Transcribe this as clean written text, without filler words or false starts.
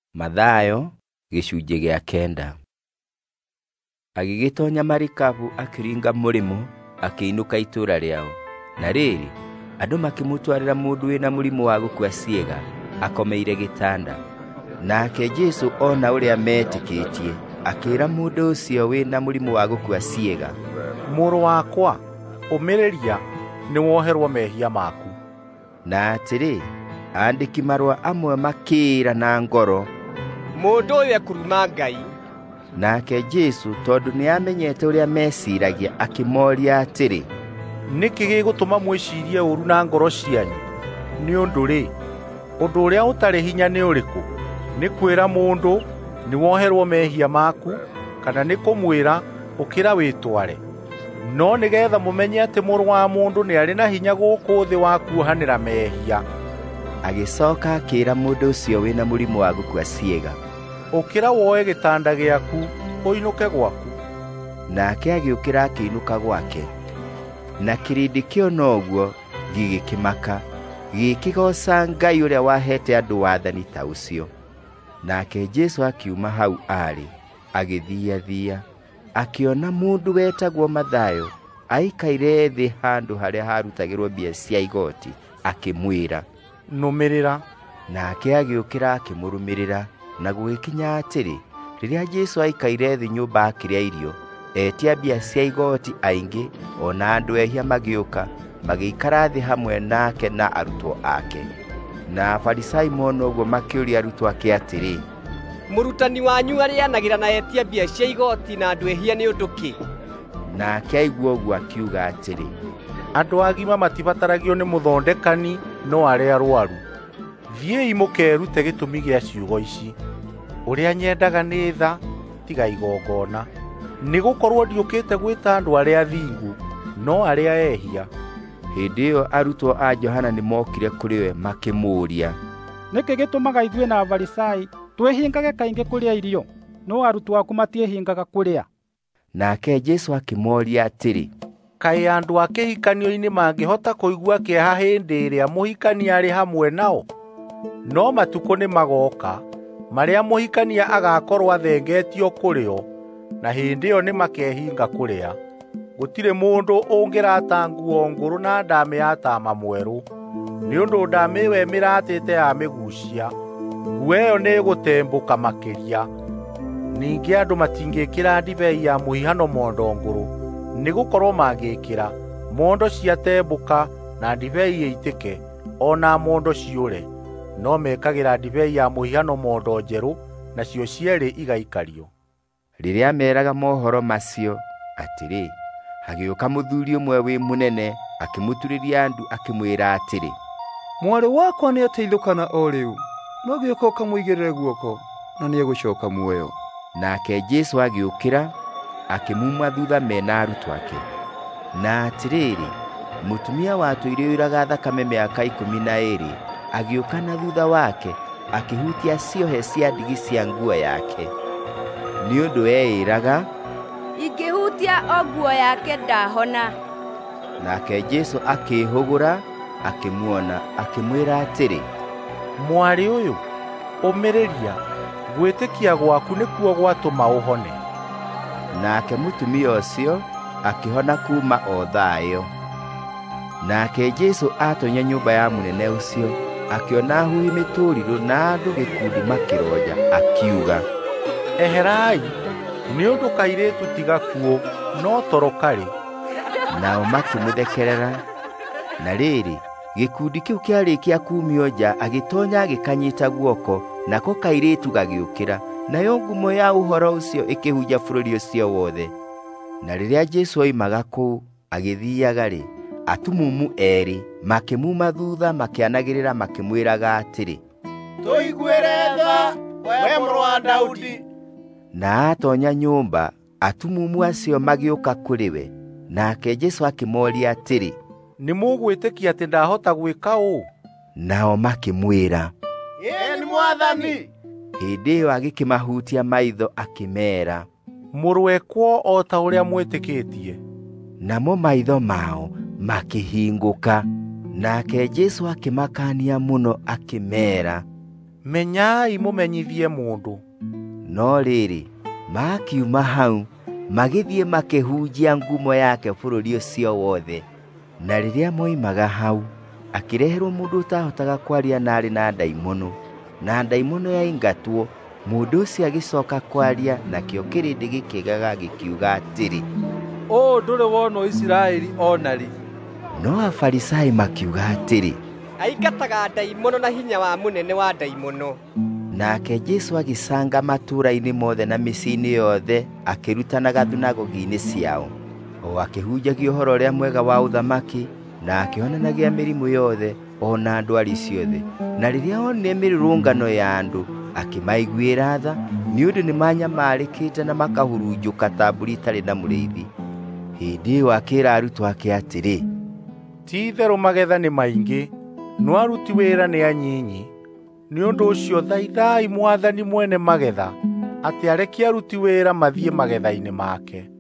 Mathayo gĩcunjĩ gĩa 9. Agĩgĩtonya marikabu akĩringa mũrĩmo akĩinũka itũũra rĩao. Na rĩrĩ, andũ makĩmũtwarĩra mũndũ wĩna mũrimũ wa gũkua ciĩga akomeire gĩtanda. Nake Jesũ ona ũrĩa metĩkĩtie akĩĩra mũndũ ũcio wĩna mũrimũ wa gũkua ciĩga, mũrũ wakwa, ũmĩrĩria, nĩ woherwo mehia maku. Na atĩrĩ, andĩki marũa amwe makĩĩra na ngoro, mũndũ ũyũ ekuruma Ngai. Nake Jesũ tondũ nĩamenyete ũrĩa meciragia akĩmoria atĩrĩ, nĩkĩ gĩgũtũma mwĩcirie ũru na ngoro cianyu? Nĩ ũndũ-rĩ, ũndũ ũrĩa ũtarĩ hinya nĩ ũrĩkũ? Nĩ kwĩra mũndũ nĩ woherwo mehia maku, kana nĩ kũmwĩra ũkĩra wĩtware? No nĩgetha mũmenye atĩ Mũrũ wa Mũndũ nĩ arĩ na hinya gũkũ thĩ wa kuohanĩra mehia. Agĩcoka akĩĩra mũndũ ũcio wĩna mũrimũ wa gũkua ciĩga, ũkĩra woe gĩtanda gĩaku ũinũke gwaku. Nake agĩũkĩra akĩinũka gwake. Na kĩrĩndĩ kĩona ũguo gĩgĩkĩmaka, gĩkĩgooca Ngai ũrĩa wahete andũ wathani ta ũcio. Nake Jesũ akiuma hau arĩ, agĩthiathia, akĩona mũndũ wetagwo Mathayo aikaire thĩ handũ harĩa harutagĩrwo mbia cia igoti, akĩmwĩra, nũmĩrĩra. Nake agĩũkĩra akĩmũrũmĩrĩra. Na gũgĩkinya atĩrĩ, rĩrĩa Jesũ aikaire thĩ nyũmba akĩrĩa irio, etia mbia cia igoti aingĩ ona andũ ehia magĩũka, magĩikara thĩ hamwe nake na arutwo ake. Na Afarisai mona ũguo makĩũria arutwo ake atĩrĩ, mũrutani wanyu arĩanagĩra na etia mbia cia igoti na andũ ehia nĩ ũndũ kĩ? Nake aigua ũguo akiuga atĩrĩ, andũ agima matibataragio nĩ mũthondekani, no arĩa arũaru. Thiĩi mũkerute gĩtũmi gĩa ciugo ici. Ũrĩa nyendaga nĩ tha, tiga igongona. Nĩgũkorwo ndiũkĩte gwĩta andũ arĩa athingu, no arĩa ehia. Hĩndĩ ĩyo arutwo a Johana nĩmokire kũrĩ we makĩmũũria, nĩkĩ gĩtũmaga ithuĩ na Afarisai twĩhingage kaingĩ kũrĩa irio, no arutwo aku matiĩhingaga kũrĩa? Nake Jesũ akĩmoria atĩrĩ, kaĩ andũ a kĩhikanio-inĩ mangĩhota kũigua kĩeha hĩndĩ ĩrĩa mũhikania arĩ hamwe nao? No matukũ nĩ magoka marĩa mũhikania agakorwo athengetio kũrĩo, na hĩndĩ ĩyo nĩ makehinga kũrĩa. Gũtirĩ mũndũ ũngĩrata nguo ngũrũ na ndamĩ ya taama mwerũ, nĩ ũndũ ndamĩ ĩyo ĩmĩratĩte yamĩgucia, nguo ĩyo nĩ ĩgũtembũka makĩria. Ningĩ andũ matingĩĩkĩra ndibei ya mũhihano mondo ngũrũ, nĩgũkorwo mangĩĩkĩra, mondo ciatembũka na ndibei ĩitĩke, ona mondo ciũre. No mekagĩra ndibei ya mũhihano mondo njerũ, nacio cierĩ igaikario. Rĩrĩa meraga mohoro macio atĩrĩ, hagĩũka mũthuri ũmwe wĩ mũnene akĩmũturĩria ndu akĩmwĩra atĩrĩ, mwarĩ wakwa nĩ ateithũkana o rĩu, no gĩũka ũkamũigĩrĩre guoko na nĩegũcoka muoyo. Nake Jesũ agĩũkĩra akĩmuma thutha mena arutwo ake. Na atĩrĩrĩ, mũtumia watũire ũiraga thakame mĩaka 12 agĩũka na thutha wake akĩhutia ciohe cia ndigi cia nguo yake. Nĩ ũndũ eĩraga, ingĩhutia o nguo yake ndahona. Nake Jesũ akĩĩhũgũra akĩmuona, akĩmwĩra atĩrĩ, mwarĩ ũyũ, ũmĩrĩria, gwĩtĩkia gwaku nĩkuo gwatũma ũhone. Nake mũtumia ũcio akĩhona kuuma o thaa ĩyo. Nake Jesũ atonya nyũmba ya mũnene ũcio, akĩona huhi mĩtũrirũ na andũ gĩkundi makĩronja, akiuga, eherai, nĩ ũndũ kairĩtu tiga kuo, no toro karĩ. Nao makĩmũthekerera. Na rĩrĩ, gĩkundi kĩu kĩarĩkia kumio nja, agĩtonya agĩkanyita guoko, nako kairĩtu gagĩũkĩra, nayo ngumo ya ũhoro ũcio ĩkĩhunja bũrũri ũcio wothe. Na rĩrĩa Jesũ oimaga kũu agĩthiaga-rĩ, atumumu erĩ makĩmuma thutha makĩanagĩrĩra makĩmwĩraga atĩrĩ, tũiguĩre tha, we mũrũ wa Daudi. Na atonya nyũmba, atumumu acio magĩũka kũrĩ we. Nake Jesũ akĩmoria atĩrĩ, nĩ mũgwĩtĩkia atĩ ndahota gwĩka ũũ? Nao makĩmwĩra, ĩĩ nĩ Mwathani. Hĩndĩ ĩyo agĩkĩmahutia maitho akĩmeera, mũrwekwo o ta ũrĩa mwĩtĩkĩtie. Namo maitho mao makĩhingũka. Nake Jesũ akĩmakania mũno akĩmeera, menyai mũmenyithie mũndũ. No rĩrĩ, makiuma hau magĩthiĩ makĩhunjia ngumo yake bũrũri ũcio wothe. Na rĩrĩa moimaga hau, akĩreherwo mũndũ ũtahotaga kwaria na arĩ na ndaimono, na ndaimono yaingatwo. Mũndũ ũcio agĩcoka kwaria, nakĩo kĩrĩndĩ gĩkĩgega gĩkiuga atĩrĩ, "Ũũ ndũrĩ wonwo Isiraeli ona rĩ." No Afarisai makiuga atĩrĩ, aingataga ndaimono na hinya wa mũnene wa ndaimono. Nake Jesũ agĩcanga matũũra-inĩ mothe na mĩciĩ-inĩ yothe, akĩrutana gathunagogi-inĩ ciao, o akĩhunjagia ũhoro ũrĩa mwega wa ũthamaki, na akĩhonanagia mĩrimũ yothe, ona ndwari ciothe. Na rĩrĩa onire mĩrũrũngano ya andũ, akĩmaiguĩra tha, nĩ ũndũ nĩmanyamarĩkĩte na makahurunjũka ta mbũri itarĩ na mũrĩithi. Hĩndĩ ĩyo akĩĩra arutwo ake atĩrĩ, ti-itherũ magetha nĩ maingĩ, no aruti wĩra nĩ anyinyi. Nĩ ũndũ ũcio thaithai Mwathani mwene magetha, atĩ arekie aruti wĩra mathiĩ magetha-inĩ make.